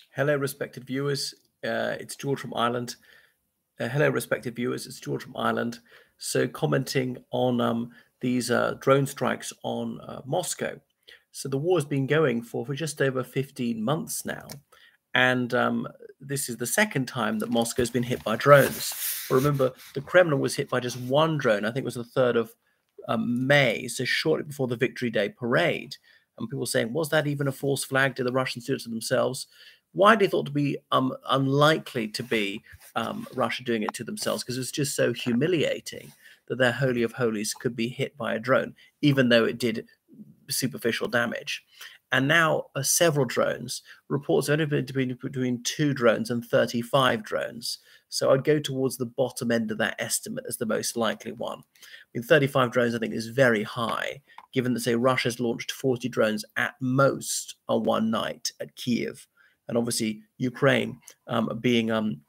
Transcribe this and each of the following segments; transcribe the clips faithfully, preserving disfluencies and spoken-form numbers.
Hello, respected viewers. Uh, it's George from Ireland. Uh, hello, respected viewers. It's George from Ireland. So, commenting on um, these uh, drone strikes on uh, Moscow. So, the war has been going for, for just over fifteen months now. And um, this is the second time that Moscow has been hit by drones. But remember, the Kremlin was hit by just one drone. I think it was the third of um, May, so shortly before the Victory Day parade. And people saying, was that even a false flag? Did the Russians do it to themselves? Widely thought to be um, unlikely to be um, Russia doing it to themselves because it's just so humiliating that their Holy of Holies could be hit by a drone, even though it did superficial damage. And now uh, several drones, reports have only been between, between two drones and thirty-five drones. So I'd go towards the bottom end of that estimate as the most likely one. I mean, thirty-five drones, I think, is very high, given that, say, Russia's launched forty drones at most on one night at Kiev. And obviously, Ukraine um, being um,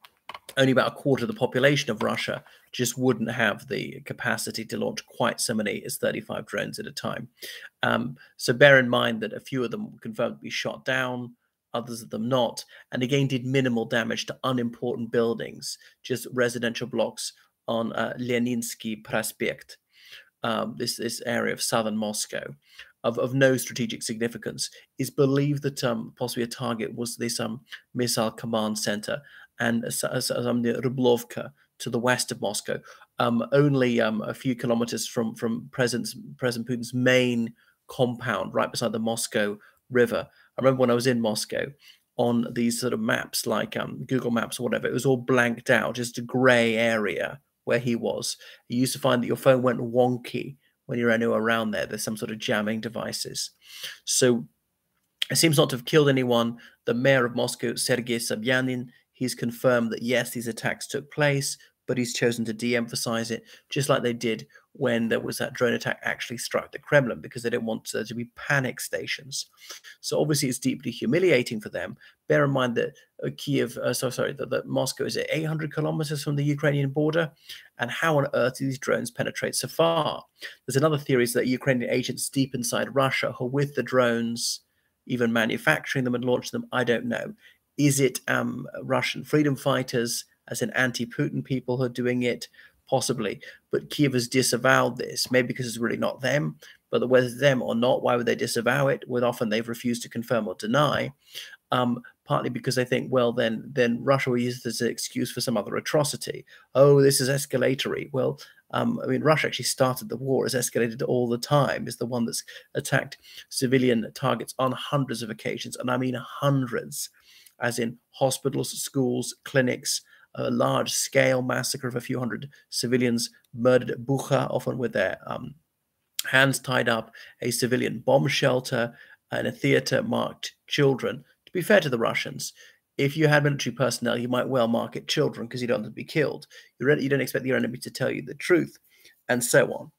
only about a quarter of the population of Russia just wouldn't have the capacity to launch quite so many as thirty-five drones at a time. Um, so bear in mind that a few of them were confirmed to be shot down, others of them not, and again did minimal damage to unimportant buildings, just residential blocks on uh, Leninsky Prospect, um, this, this area of southern Moscow. Of, of no strategic significance. Is believed that um, possibly a target was this um, missile command center and uh, um, Rublovka to the west of Moscow, um, only um, a few kilometers from from President President Putin's main compound, right beside the Moscow River. I remember when I was in Moscow, on these sort of maps like um, Google Maps or whatever, it was all blanked out, just a grey area where he was. You used to find that your phone went wonky when you're anywhere around there. There's some sort of jamming devices. So it seems not to have killed anyone. The mayor of Moscow, Sergei Sobyanin, he's confirmed that yes, these attacks took place, but he's chosen to de-emphasize it, just like they did when there was that drone attack actually struck the Kremlin, because they didn't want there to be panic stations. So obviously it's deeply humiliating for them. Bear in mind that uh, Kiev, uh, so sorry, that, that Moscow is at eight hundred kilometers from the Ukrainian border, and how on earth do these drones penetrate so far? There's another theory is that Ukrainian agents deep inside Russia who are with the drones, even manufacturing them and launching them, I don't know. Is it um, Russian freedom fighters, as in anti-Putin people who are doing it? Possibly. But Kiev has disavowed this, maybe because it's really not them, but whether it's them or not, why would they disavow it? Well, often they've refused to confirm or deny, um, partly because they think, well, then, then Russia will use this as an excuse for some other atrocity. Oh, this is escalatory. Well, Um, I mean, Russia actually started the war, has escalated all the time, is the one that's attacked civilian targets on hundreds of occasions. And I mean hundreds, as in hospitals, schools, clinics, a large-scale massacre of a few hundred civilians murdered at Bucha, often with their um, hands tied up, a civilian bomb shelter, and a theater marked children. To be fair to the Russians, if you had military personnel, you might well mark it children because you don't want to be killed. You, re- you don't expect your enemy to tell you the truth, and so on.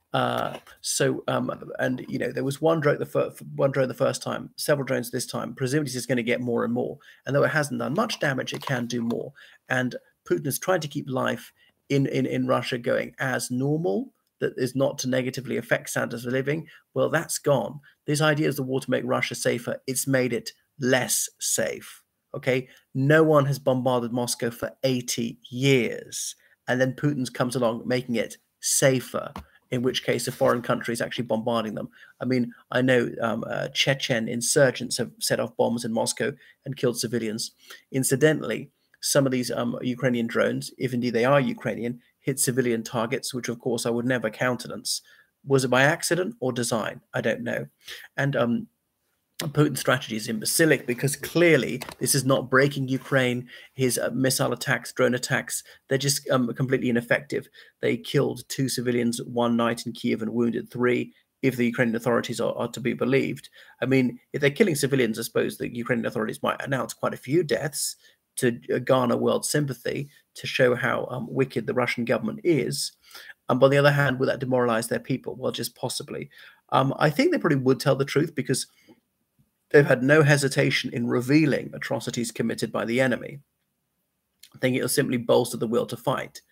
Uh, so, um, and you know, there was one drone the fir- one drone the first time, several drones this time. Presumably, it's going to get more and more. And though it hasn't done much damage, it can do more. And Putin is trying to keep life in in in Russia going as normal. That is not to negatively affect standards of living. Well, that's gone. This idea is the war to make Russia safer. It's made it less safe. Okay, no one has bombarded Moscow for eighty years, and then Putin comes along making it safer, in which case a foreign country is actually bombarding them. I mean, I know um, uh, Chechen insurgents have set off bombs in Moscow and killed civilians. Incidentally, some of these um, Ukrainian drones, if indeed they are Ukrainian, hit civilian targets, which of course I would never countenance. Was it by accident or design? I don't know. And um, Putin's strategy is imbecilic because clearly this is not breaking Ukraine. His uh, missile attacks, drone attacks, they're just um, completely ineffective. They killed two civilians one night in Kiev and wounded three, if the Ukrainian authorities are, are to be believed. I mean, if they're killing civilians, I suppose the Ukrainian authorities might announce quite a few deaths to uh, garner world sympathy, to show how um, wicked the Russian government is. And on the other hand, would that demoralize their people? Well, just possibly. Um, I think they probably would tell the truth because they've had no hesitation in revealing atrocities committed by the enemy. I think it'll simply bolster the will to fight.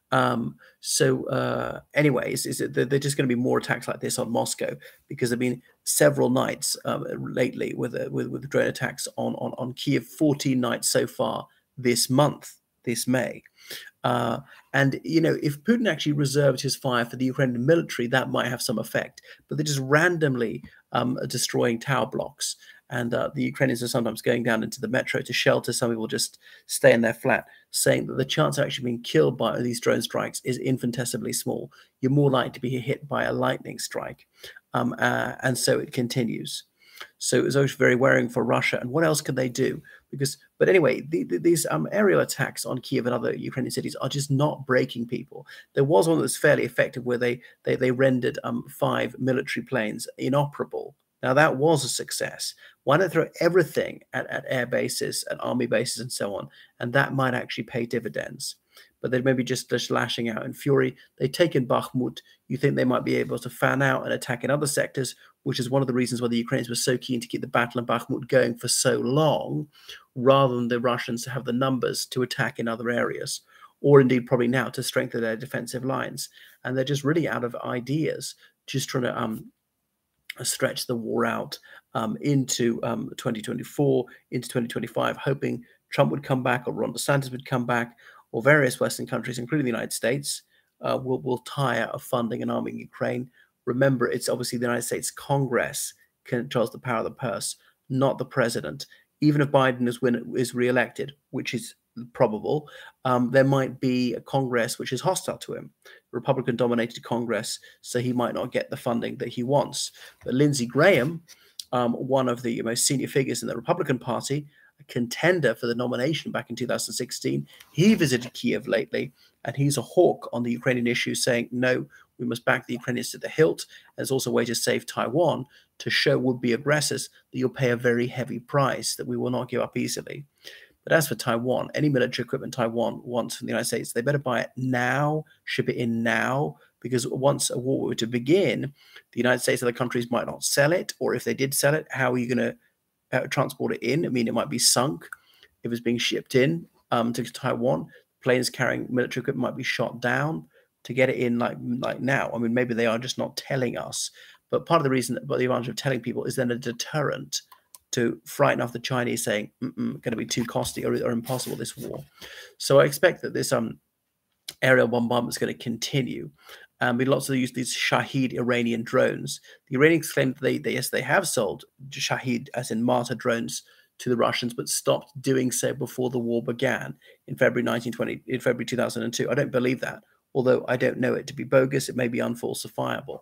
Um, so uh, anyways, is it, they're just going to be more attacks like this on Moscow, because there have been several nights um, lately with, uh, with with drone attacks on, on on Kiev, fourteen nights so far this month, this May. Uh, and, you know, if Putin actually reserved his fire for the Ukrainian military, that might have some effect. But they're just randomly um, destroying tower blocks. And uh, the Ukrainians are sometimes going down into the metro to shelter. Some people just stay in their flat, saying that the chance of actually being killed by these drone strikes is infinitesimally small. You're more likely to be hit by a lightning strike. Um, uh, and so it continues. So it was always very worrying for Russia. And what else can they do? Because, but anyway, the, the, these um, aerial attacks on Kiev and other Ukrainian cities are just not breaking people. There was one that was fairly effective where they they, they rendered um, five military planes inoperable. Now that was a success. Why not throw everything at, at air bases and army bases and so on? And that might actually pay dividends. But they're maybe just, just lashing out in fury. They've taken Bakhmut. You think they might be able to fan out and attack in other sectors, which is one of the reasons why the Ukrainians were so keen to keep the battle in Bakhmut going for so long, rather than the Russians have the numbers to attack in other areas, or indeed probably now to strengthen their defensive lines. And they're just really out of ideas, just trying to um, stretch the war out um, into um, twenty twenty-four, into twenty twenty-five, hoping Trump would come back or Ron DeSantis would come back, or various Western countries, including the United States, uh, will, will tire of funding and arming Ukraine. Remember, it's obviously the United States Congress controls the power of the purse, not the president. Even if Biden is, win, is re-elected, which is probable, um, there might be a Congress which is hostile to him, Republican-dominated Congress, so he might not get the funding that he wants. But Lindsey Graham, um, one of the most senior figures in the Republican Party, a contender for the nomination back in two thousand sixteen, he visited Kiev lately, and he's a hawk on the Ukrainian issue, saying, no, we must back the Ukrainians to the hilt. There's also a way to save Taiwan, to show would-be aggressors that you'll pay a very heavy price that we will not give up easily. But as for Taiwan, any military equipment Taiwan wants from the United States, they better buy it now, ship it in now, because once a war were to begin, the United States and other countries might not sell it, or if they did sell it, how are you going to Uh, transport it in? I mean, it might be sunk if it's being shipped in um, to Taiwan. Planes carrying military equipment might be shot down to get it in like like now. I mean, maybe they are just not telling us. But part of the reason, but the advantage of telling people is then a deterrent to frighten off the Chinese, saying, mm-mm, going to be too costly or, or impossible, this war. So I expect that this um aerial bombardment is going to continue. Um, we lots of use these Shahed Iranian drones. The Iranians claim that they, they yes they have sold Shahed, as in martyr drones, to the Russians, but stopped doing so before the war began in February nineteen twenty, in February two thousand two. I don't believe that, although I don't know it to be bogus. It may be unfalsifiable.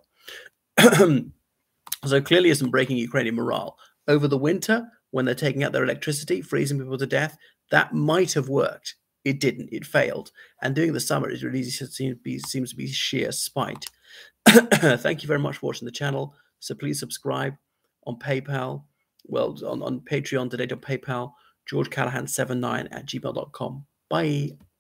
So clearly isn't breaking Ukrainian morale. Over the winter, when they're taking out their electricity, freezing people to death, that might have worked. It didn't. It failed. And during the summer, it really seems to be, seems to be sheer spite. Thank you very much for watching the channel. So please subscribe on PayPal. Well, on, on Patreon, donate on PayPal, george callahan seven nine at gmail dot com. Bye.